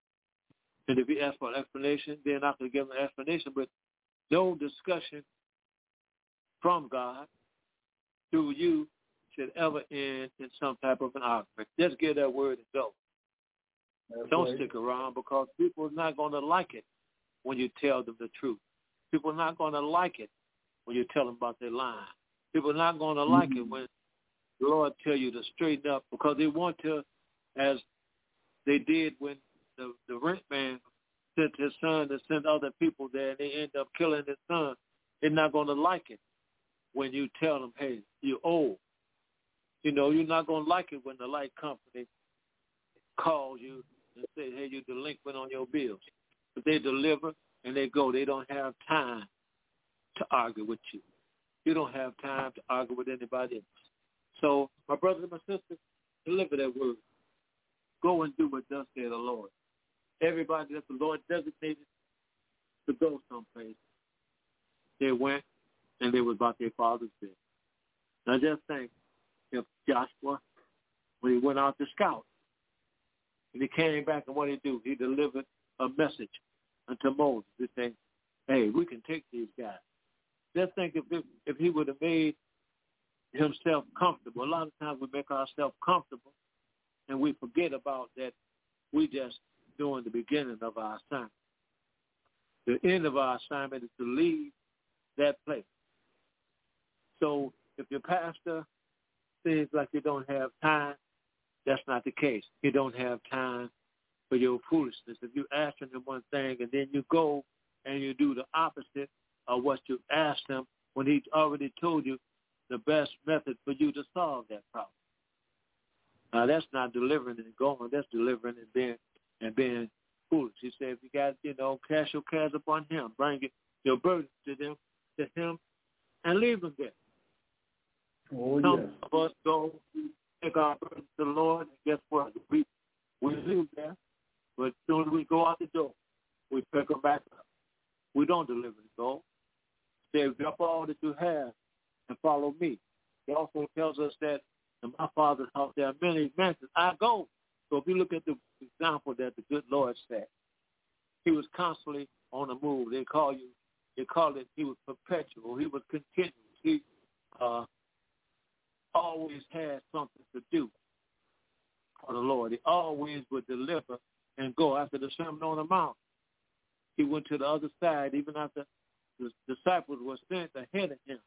And if you ask for an explanation, then I could give an explanation, but no discussion from God through you should ever end in some type of an argument. Just get that word and go. That's Don't right. stick around, because people are not going to like it when you tell them the truth. People are not going to like it when you tell them about their lying. People are not going to like it when the Lord tell you to straighten up, because they want to, as they did when the rent man sent his son to send other people there, and they end up killing his son. They're not going to like it when you tell them, hey, you're old. You know, you're not going to like it when the light company calls you and say, hey, you're delinquent on your bills. But they deliver and they go. They don't have time to argue with you. You don't have time to argue with anybody else. So, my brothers and my sisters, deliver that word. Go and do what thus said the Lord. Everybody that the Lord designated to go someplace, they went and they was about their father's business. Now just think, if Joshua, when he went out to scout, and he came back, and what did he do? He delivered a message unto Moses. He said, hey, we can take these guys. Just think if he would have made himself comfortable. A lot of times we make ourselves comfortable, and we forget about that we just doing the beginning of our assignment. The end of our assignment is to leave that place. So if your pastor seems like you don't have time, that's not the case. You don't have time for your foolishness. If you ask him one thing and then you go and you do the opposite of what you asked him when he already told you the best method for you to solve that problem. Now that's not delivering and going. That's delivering and being foolish. He said, if you got, cast your cares upon him, bring your burdens to him, and leave them there. Oh, Some of us go, take our burdens to the Lord, and guess what? We leave there, but as soon as we go out the door, we pick them back up. We don't deliver the goal. Say, drop all that you have and follow me. He also tells us that in my Father's house there are many mansions. I go. So if you look at the example that the good Lord set, he was constantly on the move. They call it he was perpetual. He was continuous. He always had something to do for the Lord. He always would deliver and go. After the Sermon on the Mount, he went to the other side, even after the disciples were sent ahead of him.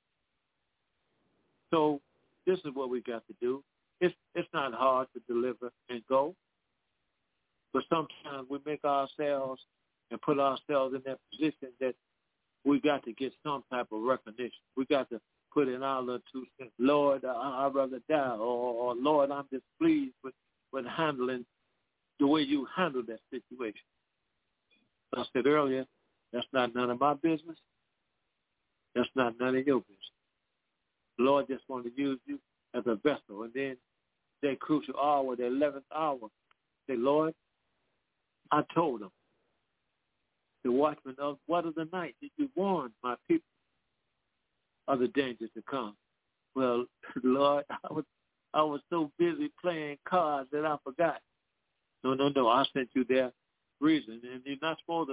So this is what we got to do. It's not hard to deliver and go, but sometimes we make ourselves and put ourselves in that position that we got to get some type of recognition. We got to put in our little 2 cents. Lord, I'd rather die, or Lord, I'm displeased with handling the way you handle that situation. I said earlier, that's not none of my business. That's not none of your business. The Lord just wanted to use you as a vessel. And then that crucial hour, the 11th hour, say, Lord, I told them, the watchman of what of the night did you warn my people of the dangers to come? Well, Lord, I was so busy playing cards that I forgot. No, I sent you there reason. And you're not supposed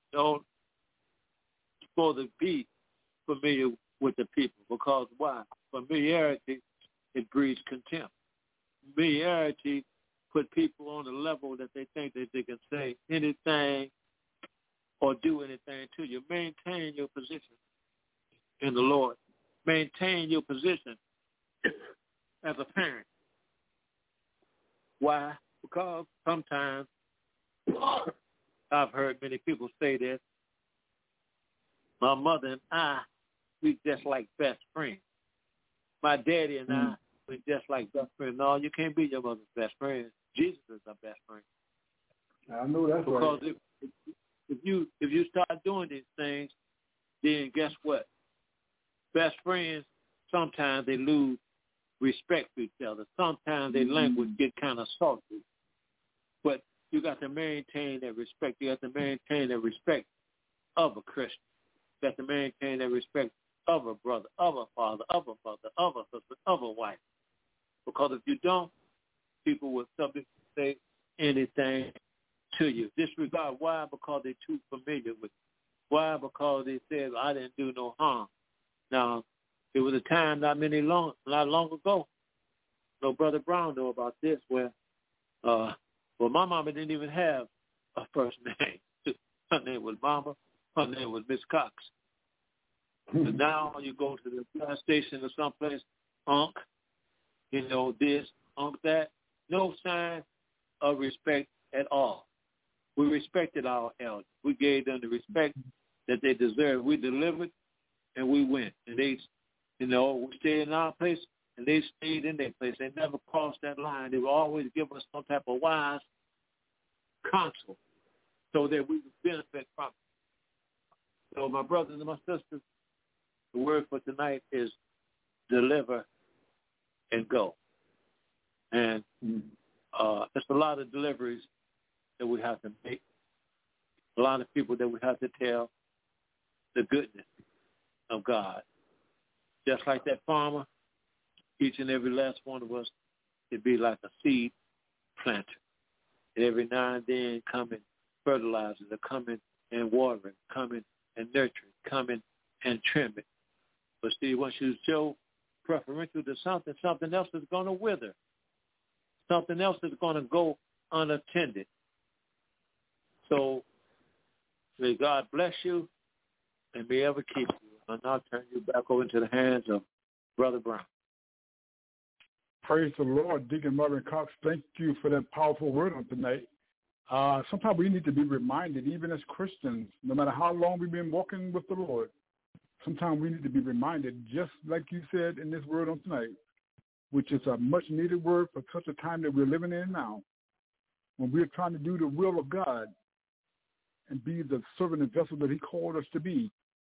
to be familiar with the people, because why? Familiarity, it breeds contempt. Familiarity put people on a level that they think that they can say anything or do anything to you. Maintain your position in the Lord. Maintain your position as a parent. Why? Because sometimes I've heard many people say this. My mother and I, we just like best friends. My daddy and I, we just like best friends. No, you can't be your mother's best friend. Jesus is our best friend. I know that's because right. Because if you start doing these things, then guess what? Best friends, sometimes they lose respect for each other. Sometimes their language get kind of salty. But you got to maintain that respect. You have to maintain the respect of a Christian. You have to maintain that respect of a brother, of a father, of a mother, of a husband, of a wife. Because if you don't, people will subject to say anything to you. Disregard. Why? Because they're too familiar with you. Why? Because they said, I didn't do no harm. Now, there was a time not long ago, no Brother Brown know about this, where my mama didn't even have a first name. Her name was Mama. Her name was Miss Cox. And now you go to the gas station or someplace, Unc, this, Unc, that. No sign of respect at all. We respected our elders. We gave them the respect that they deserved. We delivered, and we went. And they, we stayed in our place, and they stayed in their place. They never crossed that line. They would always give us some type of wise counsel so that we would benefit from it. So my brothers and my sisters, the word for tonight is deliver and go. And it's a lot of deliveries that we have to make, a lot of people that we have to tell the goodness of God. Just like that farmer, each and every last one of us should be like a seed planter. And every now and then coming fertilizing, coming and watering, coming and nurturing, coming and trimming. But see, once you show preferential to something, something else is going to wither. Something else is going to go unattended. So may God bless you and may ever keep you. And I'll turn you back over into the hands of Brother Brown. Praise the Lord, Deacon Marvin Cox. Thank you for that powerful word on tonight. Sometimes we need to be reminded, even as Christians, no matter how long we've been walking with the Lord, sometimes we need to be reminded, just like you said in this word on tonight, which is a much-needed word for such a time that we're living in now, when we're trying to do the will of God and be the servant and vessel that he called us to be.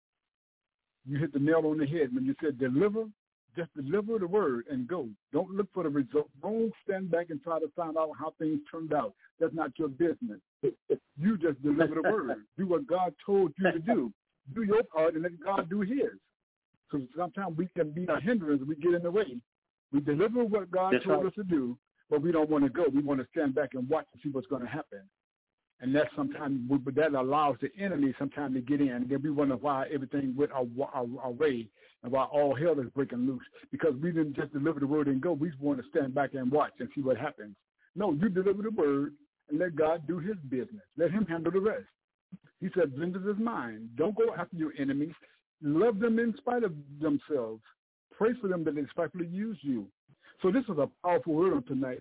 You hit the nail on the head when you said deliver. Just deliver the word and go. Don't look for the result. Don't stand back and try to find out how things turned out. That's not your business. You just deliver the word. Do what God told you to do. Do your part and let God do his. So sometimes we can be a hindrance. We get in the way. We deliver what God told us to do, but we don't want to go. We want to stand back and watch and see what's going to happen. And that's sometimes that allows the enemy sometimes to get in. And then we wonder why everything went our way and why all hell is breaking loose. Because we didn't just deliver the word and go. We want to stand back and watch and see what happens. No, you deliver the word and let God do his business. Let him handle the rest. He said, vengeance is mine. Don't go after your enemies. Love them in spite of themselves. Pray for them that they despitefully use you. So this is a powerful word on tonight.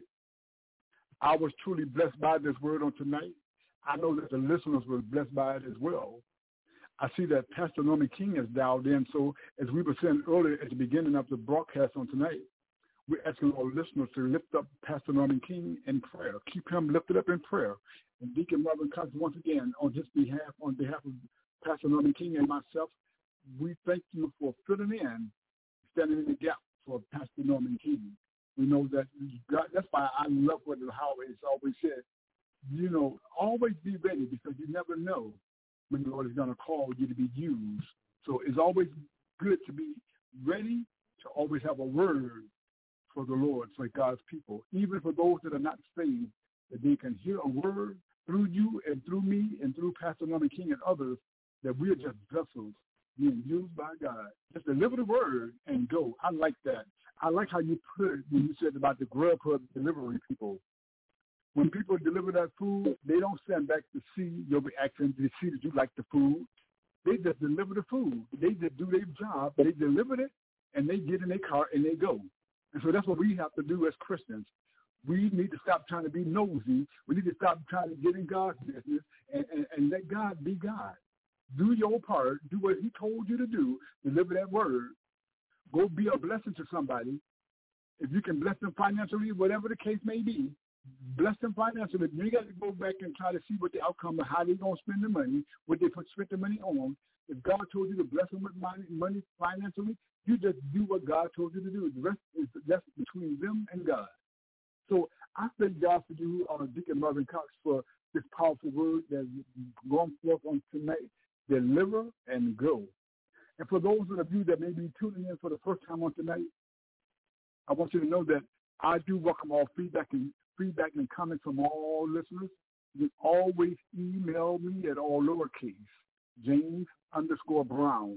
I was truly blessed by this word on tonight. I know that the listeners were blessed by it as well. I see that Pastor Norman King is dialed in. So as we were saying earlier at the beginning of the broadcast on tonight, we're asking our listeners to lift up Pastor Norman King in prayer. Keep him lifted up in prayer. And Deacon Marvin Cox, once again, on behalf of Pastor Norman King and myself, we thank you for filling in, standing in the gap for Pastor Norman King. We know that God, that's why I love what Howard has always said. Always be ready because you never know when the Lord is going to call you to be used. So it's always good to be ready to always have a word for the Lord, for God's people, even for those that are not saved, that they can hear a word through you and through me and through Pastor Norman King and others, that we're just vessels being used by God. Just deliver the word and go. I like that. I like how you put it when you said about the Grubhub delivery people. When people deliver that food, they don't stand back to see your reaction, to see that you like the food. They just deliver the food. They just do their job. They delivered it, and they get in their car, and they go. And so that's what we have to do as Christians. We need to stop trying to be nosy. We need to stop trying to get in God's business and let God be God. Do your part. Do what he told you to do. Deliver that word. Go be a blessing to somebody. If you can bless them financially, whatever the case may be, bless them financially. You got to go back and try to see what the outcome of how they're going to spend the money, what they spend the money on. If God told you to bless them with money financially, you just do what God told you to do. The rest is that's between them and God. So I thank God for you, Deacon Marvin Cox, for this powerful word that's gone forth on tonight. Deliver and go. And for those of you that may be tuning in for the first time on tonight, I want you to know that I do welcome all feedback and comments from all listeners. You can always email me at all lowercase, James_Brown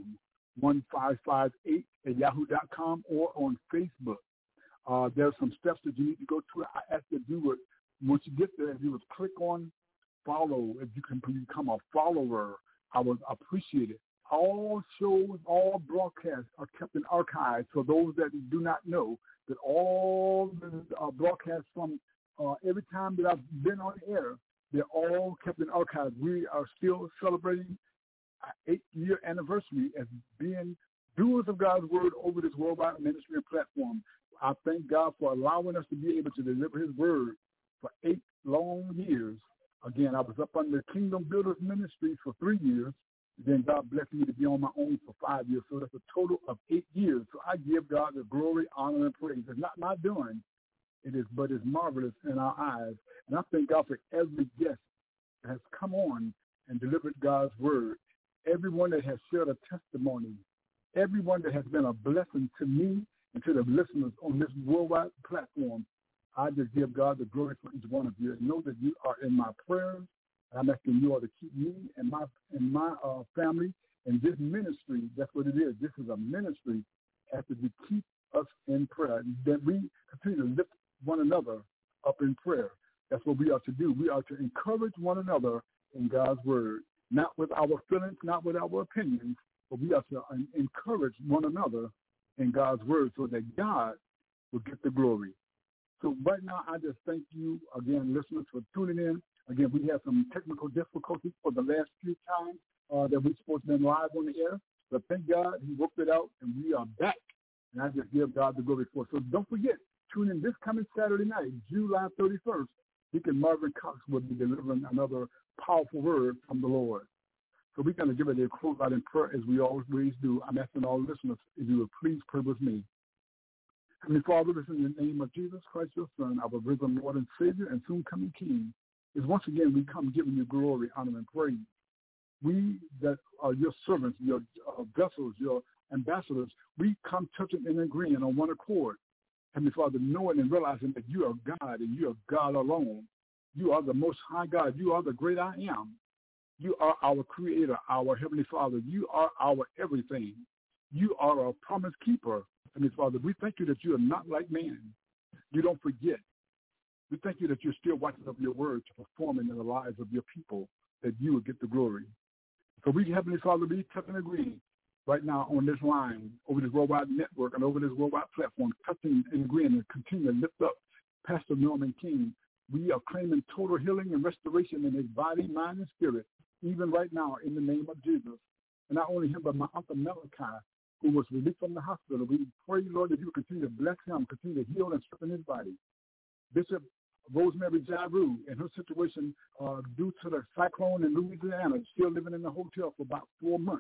1558 at yahoo.com or on Facebook. There are some steps that you need to go through. I ask that you would, once you get there, you would click on follow. If you can become a follower, I would appreciate it. All shows, all broadcasts are kept in archives. For those that do not know, that all the broadcasts from every time that I've been on air, they're all kept in archives. We are still celebrating our 8-year anniversary as being doers of God's word over this worldwide ministry and platform. I thank God for allowing us to be able to deliver his word for 8 long years. Again, I was up under Kingdom Builders Ministry for 3 years. Then God blessed me to be on my own for 5 years. So that's a total of 8 years. So I give God the glory, honor, and praise. It's not my doing. But it's marvelous in our eyes. And I thank God for every guest that has come on and delivered God's word. Everyone that has shared a testimony. Everyone that has been a blessing to me and to the listeners on this worldwide platform. I just give God the glory for each one of you. And know that you are in my prayers. I'm asking you all to keep me and my family in this ministry. That's what it is. This is a ministry after you keep us in prayer. That we continue to lift one another up in prayer. That's what we are to do. We are to encourage one another in God's word. Not with our feelings, not with our opinions, but we are to encourage one another in God's word so that God will get the glory. So right now, I just thank you again, listeners, for tuning in. Again, we had some technical difficulties for the last few times that we're supposed to be live on the air. But thank God he worked it out, and we are back. And I just give God the glory for it. So don't forget, tune in this coming Saturday night, July 31st. Deacon Marvin Cox will be delivering another powerful word from the Lord. So we're going to give it a close out in prayer as we always do. I'm asking all listeners if you would please pray with me. Heavenly Father, this in the name of Jesus Christ, your Son, our risen Lord and Savior and soon coming King, is once again we come giving you glory, honor, and praise. We that are your servants, your vessels, your ambassadors, we come touching and agreeing on one accord. Heavenly Father, knowing and realizing that you are God and you are God alone. You are the most high God. You are the great I am. You are our creator, our Heavenly Father. You are our everything. You are a promise keeper. Heavenly Father, we thank you that you are not like man. You don't forget. We thank you that you're still watching over your word to perform in the lives of your people, that you will get the glory. So we, Heavenly Father, we touch and agree right now on this line, over this worldwide network and over this worldwide platform, touching and agreeing and continue to lift up Pastor Norman King. We are claiming total healing and restoration in his body, mind, and spirit, even right now in the name of Jesus. And not only him, but my Uncle Malachi, who was released from the hospital. We pray, Lord, that you will continue to bless him, continue to heal and strengthen his body. Bishop Rosemary Jaru and her situation due to the cyclone in Louisiana, still living in the hotel for about 4 months.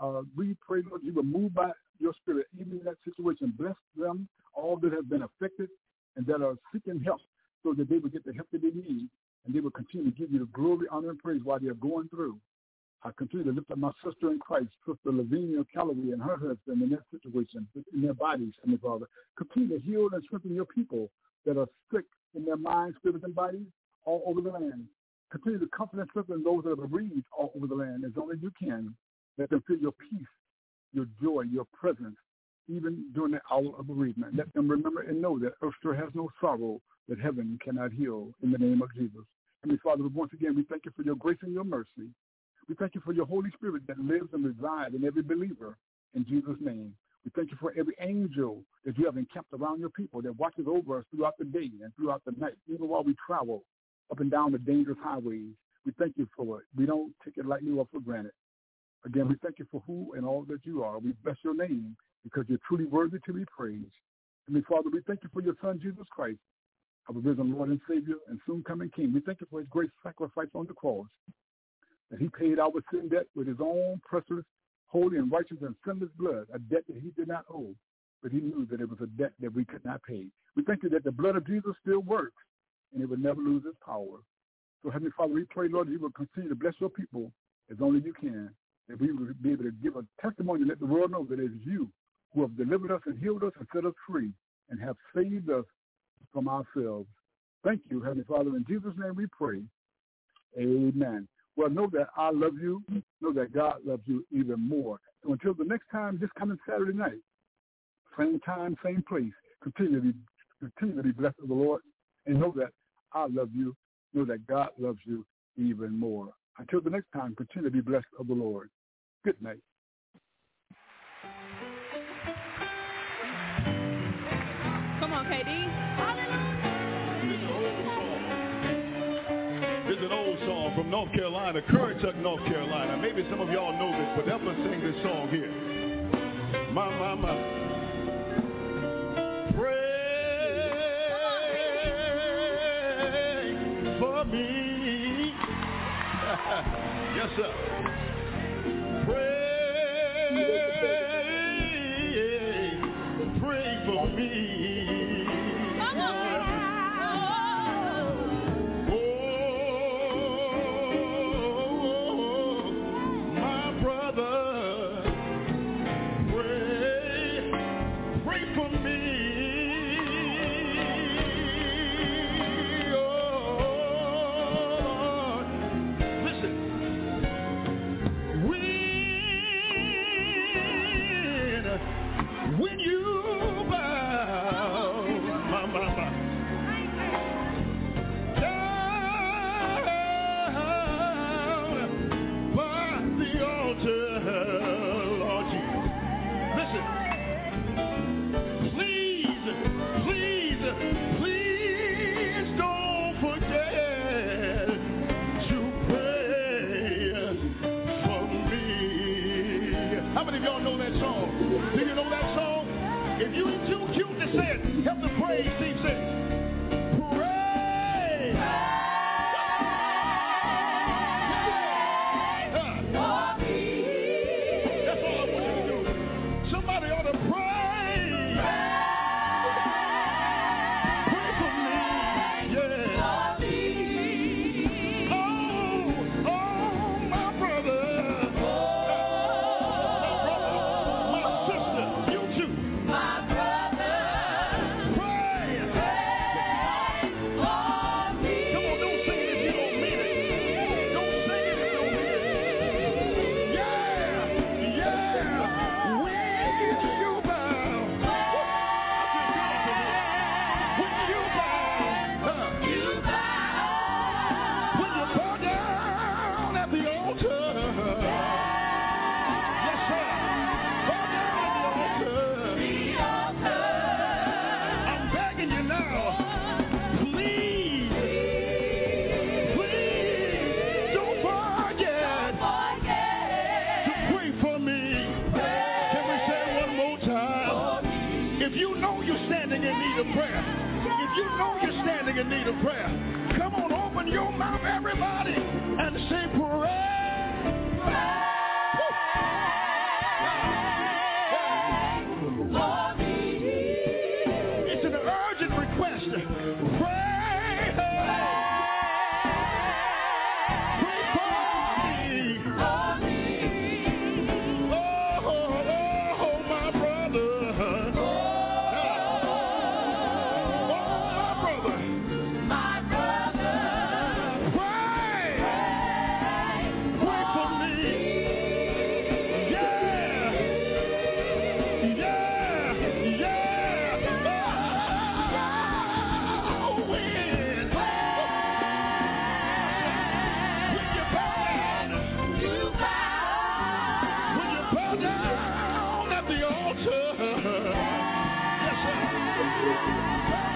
We pray, Lord, you will move by your spirit, even in that situation. Bless them, all that have been affected and that are seeking help so that they will get the help that they need and they will continue to give you the glory, honor, and praise while they're going through. I continue to lift up my sister in Christ, Sister Lavinia Calloway, and her husband in that situation, in their bodies, and Father. Continue to heal and strengthen your people that are sick in their minds, spirits, and bodies all over the land. Continue to comfort and strengthen those that are bereaved all over the land as only you can. Let them feel your peace, your joy, your presence, even during the hour of bereavement. Let them remember and know that earth sure has no sorrow that heaven cannot heal, in the name of Jesus. Heavenly Father, once again, we thank you for your grace and your mercy. We thank you for your Holy Spirit that lives and resides in every believer, in Jesus' name. We thank you for every angel that you have encamped around your people that watches over us throughout the day and throughout the night, even while we travel up and down the dangerous highways. We thank you for it. We don't take it lightly or for granted. Again, we thank you for who and all that you are. We bless your name because you're truly worthy to be praised. Heavenly Father, we thank you for your Son, Jesus Christ, our risen Lord and Savior and soon coming King. We thank you for his great sacrifice on the cross, that he paid our sin debt with his own precious, holy and righteous and sinless blood, a debt that he did not owe, but he knew that it was a debt that we could not pay. We thank you that the blood of Jesus still works, and it will never lose its power. So, Heavenly Father, we pray, Lord, that you will continue to bless your people as only you can, that we will be able to give a testimony and let the world know that it is you who have delivered us and healed us and set us free and have saved us from ourselves. Thank you, Heavenly Father. In Jesus' name we pray. Amen. Well, know that I love you. Know that God loves you even more. So until the next time, this coming Saturday night, same time, same place, continue to be blessed of the Lord. And know that I love you. Know that God loves you even more. Until the next time, continue to be blessed of the Lord. Good night. Come on, KD. This is an old song from North Carolina, Currituck, North Carolina. Maybe some of y'all know this, but help us sing this song here. My. Pray for me. Yes, sir. Pray for me. Help the praise team sing. Pray. That's all I want you to do. Somebody ought to pray. Pray for me. Yeah. Oh, my brother. My sister. You too. My brother. In need of prayer, come on, open your mouth, everybody, and say pray. It's an urgent request. Pray. Pray for me. Oh, my brother. Yes, sir.